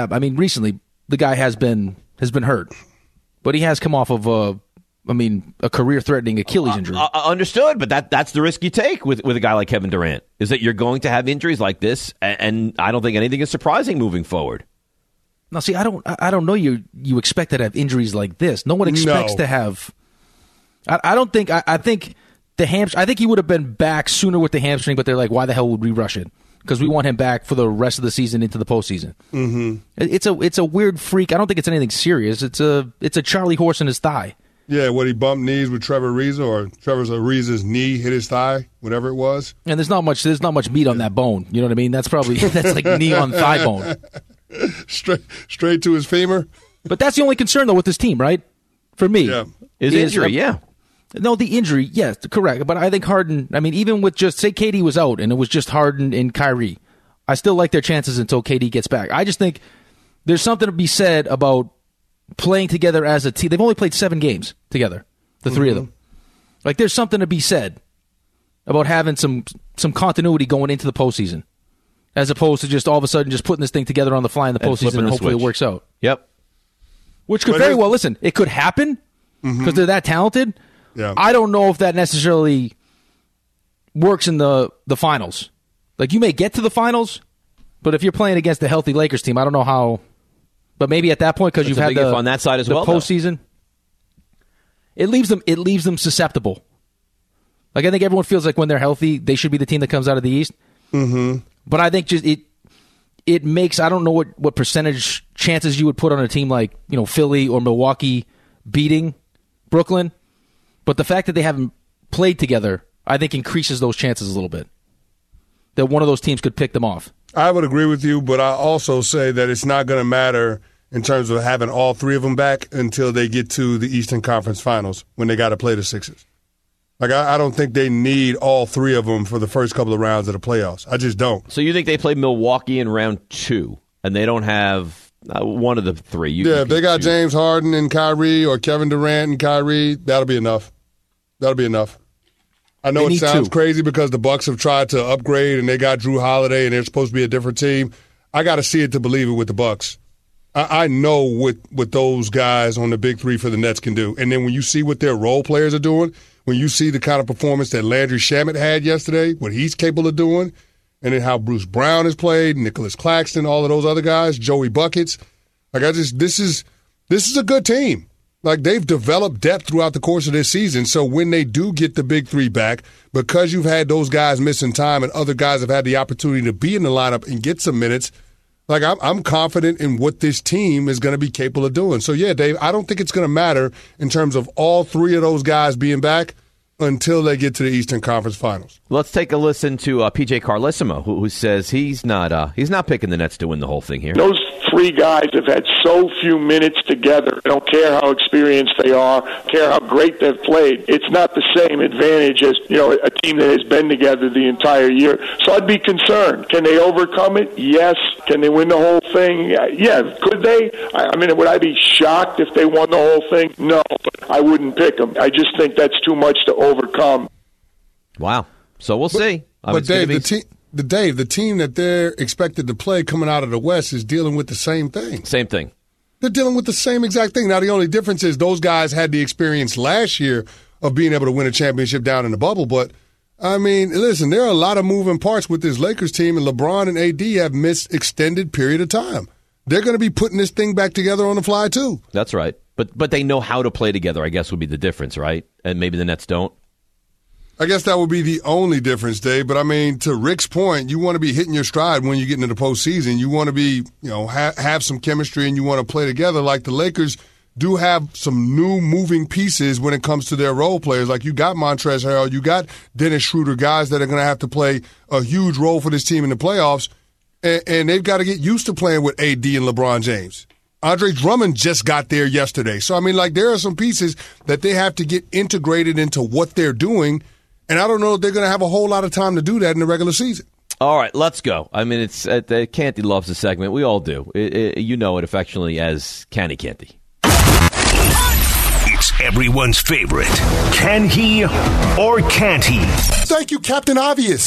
the guy has been hurt, but he has come off of a career-threatening Achilles injury. Understood, but that's the risk you take with a guy like Kevin Durant, is that you're going to have injuries like this, and I don't think anything is surprising moving forward. Now, see, I don't know you expect to have injuries like this. No one expects to have. I don't think. I think I think he would have been back sooner with the hamstring, but they're like, why the hell would we rush it? Because we want him back for the rest of the season into the postseason. Mm-hmm. It's a weird freak. I don't think it's anything serious. It's a Charlie horse in his thigh. Yeah, he bumped knees with Trevor Ariza, or Trevor Ariza's knee hit his thigh, whatever it was. And there's not much meat on that bone. You know what I mean? That's like knee on thigh bone. Straight to his femur. But that's the only concern though with this team, right? For me, is injury. No, the injury, yes, correct. But I think Harden, even with just, say KD was out and it was just Harden and Kyrie, I still like their chances until KD gets back. I just think there's something to be said about playing together as a team. They've only played 7 games together, the three of them. Like, there's something to be said about having some continuity going into the postseason, as opposed to just all of a sudden just putting this thing together on the fly in the postseason and hopefully it works out. Yep. Which could very well, listen, it could happen because they're that talented. Yeah. I don't know if that necessarily works in the finals. Like, you may get to the finals, but if you're playing against the healthy Lakers team, I don't know how. But maybe at that point, because you've had on that side as the well, postseason, it leaves them susceptible. Like, I think everyone feels like when they're healthy, they should be the team that comes out of the East. Mm-hmm. But I think just it makes, I don't know what percentage chances you would put on a team like Philly or Milwaukee beating Brooklyn. But the fact that they haven't played together, I think, increases those chances a little bit. That one of those teams could pick them off. I would agree with you, but I also say that it's not going to matter in terms of having all 3 of them back until they get to the Eastern Conference Finals when they got to play the Sixers. Like, I don't think they need all 3 of them for the first couple of rounds of the playoffs. I just don't. So you think they play Milwaukee in round 2, and they don't have one of the 3? If they got James Harden and Kyrie, or Kevin Durant and Kyrie, that'll be enough. I know it sounds crazy because the Bucks have tried to upgrade and they got Drew Holiday and they're supposed to be a different team. I got to see it to believe it with the Bucks. I know what those guys on the big 3 for the Nets can do. And then when you see what their role players are doing, when you see the kind of performance that Landry Shamet had yesterday, what he's capable of doing, and then how Bruce Brown has played, Nicholas Claxton, all of those other guys, Joey Buckets. Like, this is a good team. Like, they've developed depth throughout the course of this season. So when they do get the big 3 back, because you've had those guys missing time and other guys have had the opportunity to be in the lineup and get some minutes, like, I'm confident in what this team is going to be capable of doing. So, yeah, Dave, I don't think it's going to matter in terms of all 3 of those guys being back until they get to the Eastern Conference Finals. Let's take a listen to PJ Carlesimo, who says he's not picking the Nets to win the whole thing here. Those 3 guys have had so few minutes together. I don't care how experienced they are, care how great they've played. It's not the same advantage as a team that has been together the entire year. So I'd be concerned. Can they overcome it? Yes. Can they win the whole thing? Yeah. Could they? Would I be shocked if they won the whole thing? No, but I wouldn't pick them. I just think that's too much to overcome. Wow. So we'll see. But Dave, the team that they're expected to play coming out of the West is dealing with the same thing. Same thing. They're dealing with the same exact thing. Now, the only difference is those guys had the experience last year of being able to win a championship down in the bubble. But, listen, there are a lot of moving parts with this Lakers team, and LeBron and AD have missed extended period of time. They're going to be putting this thing back together on the fly, too. That's right. But they know how to play together, I guess, would be the difference, right? And maybe the Nets don't. I guess that would be the only difference, Dave. But, to Rick's point, you want to be hitting your stride when you get into the postseason. You want to be, have some chemistry and you want to play together. Like the Lakers do have some new moving pieces when it comes to their role players. Like you got Montrezl Harrell, you got Dennis Schroeder, guys that are going to have to play a huge role for this team in the playoffs. and they've got to get used to playing with AD and LeBron James. Andre Drummond just got there yesterday. So, I mean, like, there are some pieces that they have to get integrated into what they're doing, and I don't know if they're going to have a whole lot of time to do that in the regular season. All right, let's go. I mean, it's Canty loves the segment. We all do. You know it affectionately as Canty Canty. It's everyone's favorite. Can he or can't he? Thank you, Captain Obvious.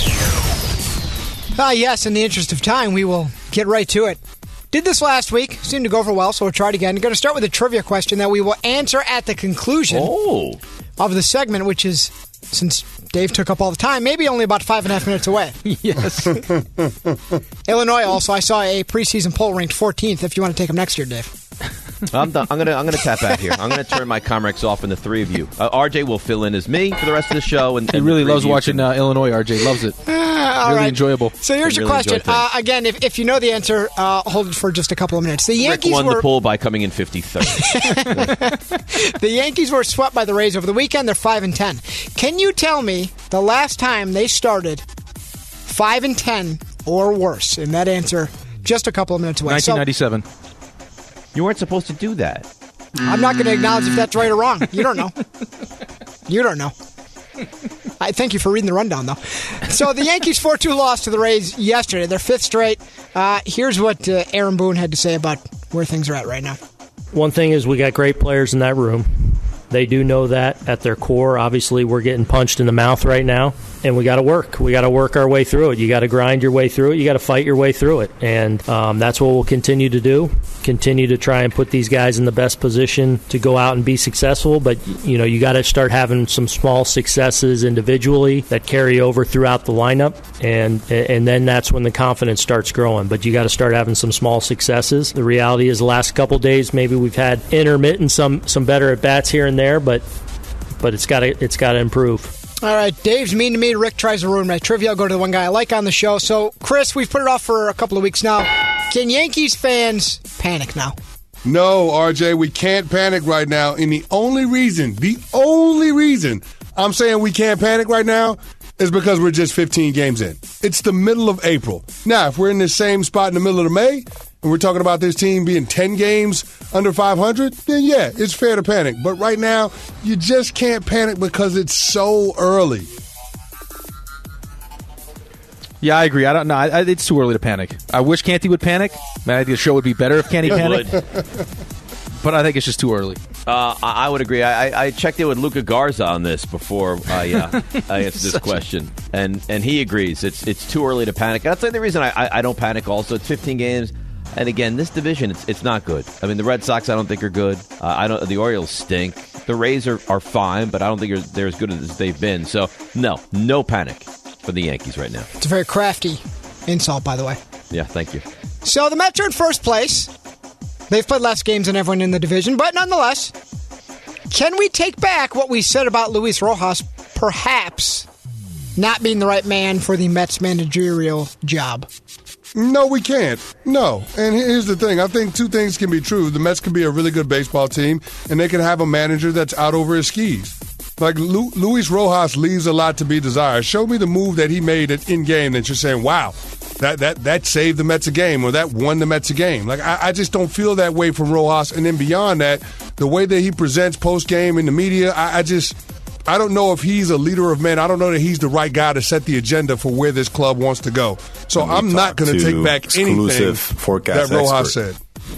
Yes, in the interest of time, we will get right to it. Did this last week. Seemed to go over well, so we'll try it again. I'm going to start with a trivia question that we will answer at the conclusion of the segment, which is, since Dave took up all the time, maybe only about 5.5 minutes away. Yes. Illinois also, I saw a preseason poll ranked 14th if you want to take them next year, Dave. I'm done. I'm gonna tap out here. I'm gonna turn my Comrex off, and the three of you. RJ will fill in as me for the rest of the show. And he really loves watching Illinois. RJ loves it. Really right. enjoyable. So here's your question. Again, if you know the answer, hold it for just a couple of minutes. The Yankees won the poll by coming in 53rd. The Yankees were swept by the Rays over the weekend. They're 5-10. Can you tell me the last time they started 5-10 or worse? And that answer just a couple of minutes away. 1997. You weren't supposed to do that. I'm not going to acknowledge if that's right or wrong. You don't know. You don't know. I thank you for reading the rundown, though. So the Yankees 4-2 loss to the Rays yesterday. Their fifth straight. Here's what Aaron Boone had to say about where things are at right now. One thing is we got great players in that room. They do know that at their core. Obviously, we're getting punched in the mouth right now, and we got to work. We got to work our way through it. You got to grind your way through it. You got to fight your way through it, and that's what we'll continue to do. Continue to try and put these guys in the best position to go out and be successful. But you got to start having some small successes individually that carry over throughout the lineup, and then that's when the confidence starts growing. But you got to start having some small successes. The reality is, the last couple days, maybe we've had intermittent some better at bats here and there, but it's got to improve. All right, Dave's mean to me. Rick tries to ruin my trivia. I'll go to the one guy I like on the show. So, Chris, we've put it off for a couple of weeks now. Can Yankees fans panic now? No, RJ, we can't panic right now. And the only reason I'm saying we can't panic right now is because we're just 15 games in. It's the middle of April. Now, if we're in the same spot in the middle of May, and we're talking about this team being 10 games under 500, then yeah, it's fair to panic. But right now, you just can't panic because it's so early. Yeah, I agree. I don't know. It's too early to panic. I wish Canty would panic. Man, I think the show would be better if Canty panicked. But I think it's just too early. I would agree. I checked in with Luca Garza on this before I answered this question, and he agrees. It's too early to panic. I'd say the reason I don't panic also, it's 15 games. And again, this division, it's not good. I mean, the Red Sox, I don't think are good. The Orioles stink. The Rays are fine, but I don't think they're as good as they've been. So, no panic for the Yankees right now. It's a very crafty insult, by the way. Yeah, thank you. So the Mets are in first place. They've played less games than everyone in the division, but nonetheless, can we take back what we said about Luis Rojas perhaps not being the right man for the Mets managerial job? No, we can't. No. And here's the thing. I think two things can be true. The Mets can be a really good baseball team, and they can have a manager that's out over his skis. Like, Luis Rojas leaves a lot to be desired. Show me the move that he made in game that you're saying, wow, that saved the Mets a game, or that won the Mets a game. Like, I just don't feel that way from Rojas. And then beyond that, the way that he presents post-game in the media, I don't know if he's a leader of men. I don't know that he's the right guy to set the agenda for where this club wants to go. So I'm not going to take back anything that Rojas said.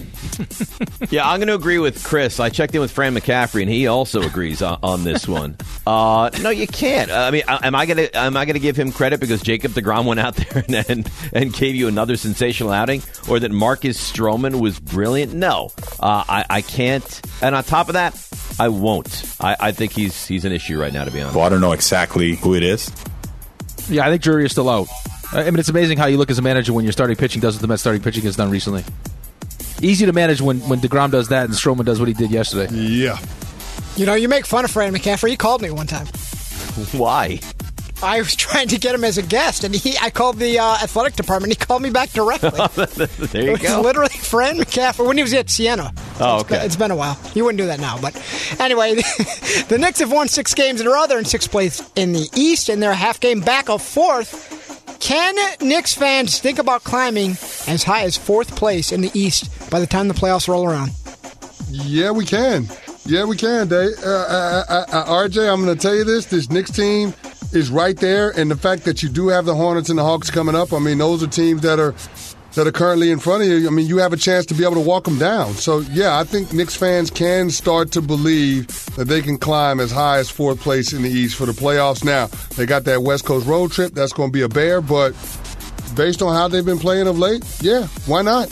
Yeah, I'm going to agree with Chris. I checked in with Fran McCaffrey, and he also agrees on this one. No, you can't. I mean, am I going to give him credit because Jacob deGrom went out there and gave you another sensational outing, or that Marcus Stroman was brilliant? No, I can't. And on top of that, I won't. I think he's an issue right now, to be honest. Well, I don't know exactly who it is. Yeah, I think jury is still out. I mean, it's amazing how you look as a manager when your starting pitching does what the Mets starting pitching has done recently. Easy to manage when DeGrom does that and Stroman does what he did yesterday. Yeah. You make fun of Fran McCaffrey. He called me one time. Why? I was trying to get him as a guest, and I called the athletic department. He called me back directly. There you go. Literally Fran McCaffrey when he was at Siena. Oh, okay. It's been a while. He wouldn't do that now. But anyway, the Knicks have won 6 games in a row. They're in 6th place in the East, and they're a half game back of 4th. Can Knicks fans think about climbing as high as 4th place in the East by the time the playoffs roll around? Yeah, we can. Yeah, we can, Dave. RJ, I'm going to tell you this. This Knicks team is right there, and the fact that you do have the Hornets and the Hawks coming up, I mean, those are teams that are currently in front of you. I mean, you have a chance to be able to walk them down. So, yeah, I think Knicks fans can start to believe that they can climb as high as 4th place in the East for the playoffs. Now, they got that West Coast road trip. That's going to be a bear, but based on how they've been playing of late, yeah, why not?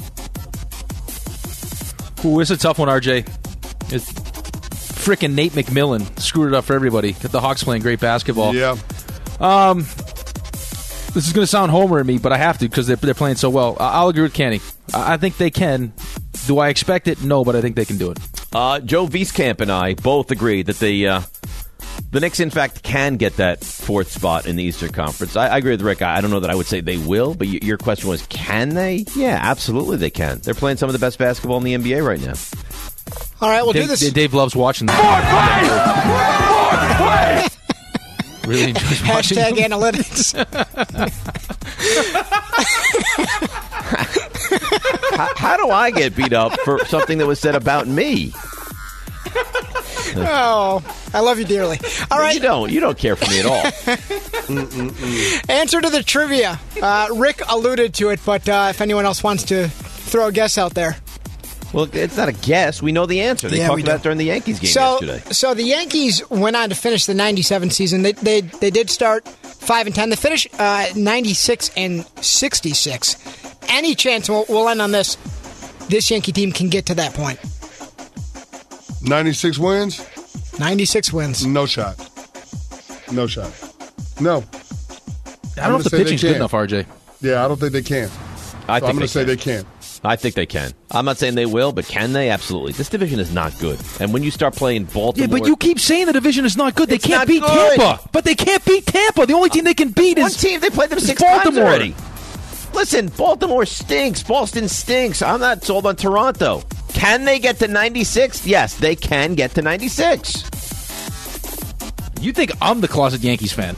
Ooh, it's a tough one, RJ. Frickin' Nate McMillan screwed it up for everybody. Got the Hawks playing great basketball. Yeah. This is going to sound homer at me, but I have to because they're playing so well. I'll agree with Kenny. I think they can. Do I expect it? No, but I think they can do it. Joe Wieskamp and I both agree that the Knicks, in fact, can get that 4th spot in the Eastern Conference. I agree with Rick. I don't know that I would say they will, but your question was, can they? Yeah, absolutely they can. They're playing some of the best basketball in the NBA right now. All right, we'll do this. Dave loves watching them. Really enjoys watching Hashtag them. analytics. How do I get beat up for something that was said about me? Oh, I love you dearly. All right. You don't care for me at all. Answer to the trivia. Rick alluded to it, but if anyone else wants to throw a guess out there. Well, it's not a guess. We know the answer. They talked about it during the Yankees game yesterday. So the Yankees went on to finish the 97 season. They did start 5-10. They finished 96-66. Any chance, we'll end on this, Yankee team can get to that point? 96 wins? 96 wins. No shot. No shot. No. I don't know if the pitching's good enough, RJ. Yeah, I don't think they can. I'm going to say they can. I think they can. I'm not saying they will, but can they? Absolutely. This division is not good. And when you start playing Baltimore... Yeah, but you keep saying the division is not good. They can't beat Tampa. But they can't beat Tampa. The only team they can beat is... One team, they played them 6 times already. Listen, Baltimore stinks. Boston stinks. I'm not sold on Toronto. Can they get to 96? Yes, they can get to 96. You think I'm the closet Yankees fan?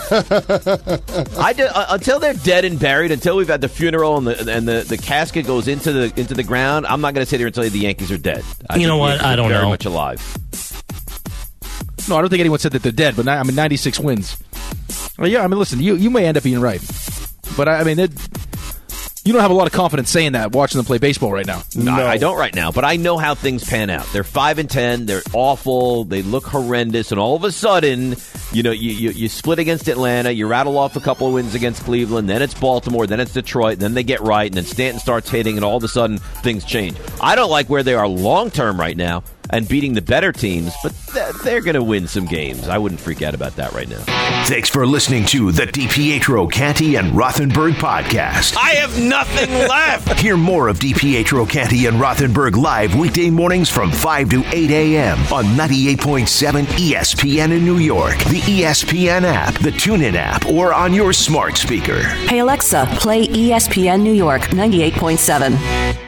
Until they're dead and buried, until we've had the funeral and the casket goes into the ground, I'm not going to sit here and tell you the Yankees are dead. You know what? I don't know. Very much alive. No, I don't think anyone said that they're dead, but 96 wins. Well, yeah, I mean, listen, you may end up being right, but I mean, you don't have a lot of confidence saying that watching them play baseball right now. No, I don't right now, but I know how things pan out. They're 5-10. They're awful. They look horrendous, and all of a sudden, you split against Atlanta. You rattle off a couple of wins against Cleveland. Then it's Baltimore. Then it's Detroit. Then they get right, and then Stanton starts hitting, and all of a sudden things change. I don't like where they are long term right now and beating the better teams, but they're going to win some games. I wouldn't freak out about that right now. Thanks for listening to the DiPietro, Canty, and Rothenberg podcast. I have nothing left. Hear more of DiPietro, Canty, and Rothenberg live weekday mornings from 5 to 8 a.m. on 98.7 ESPN in New York, the ESPN app, the TuneIn app, or on your smart speaker. Hey, Alexa, play ESPN New York 98.7.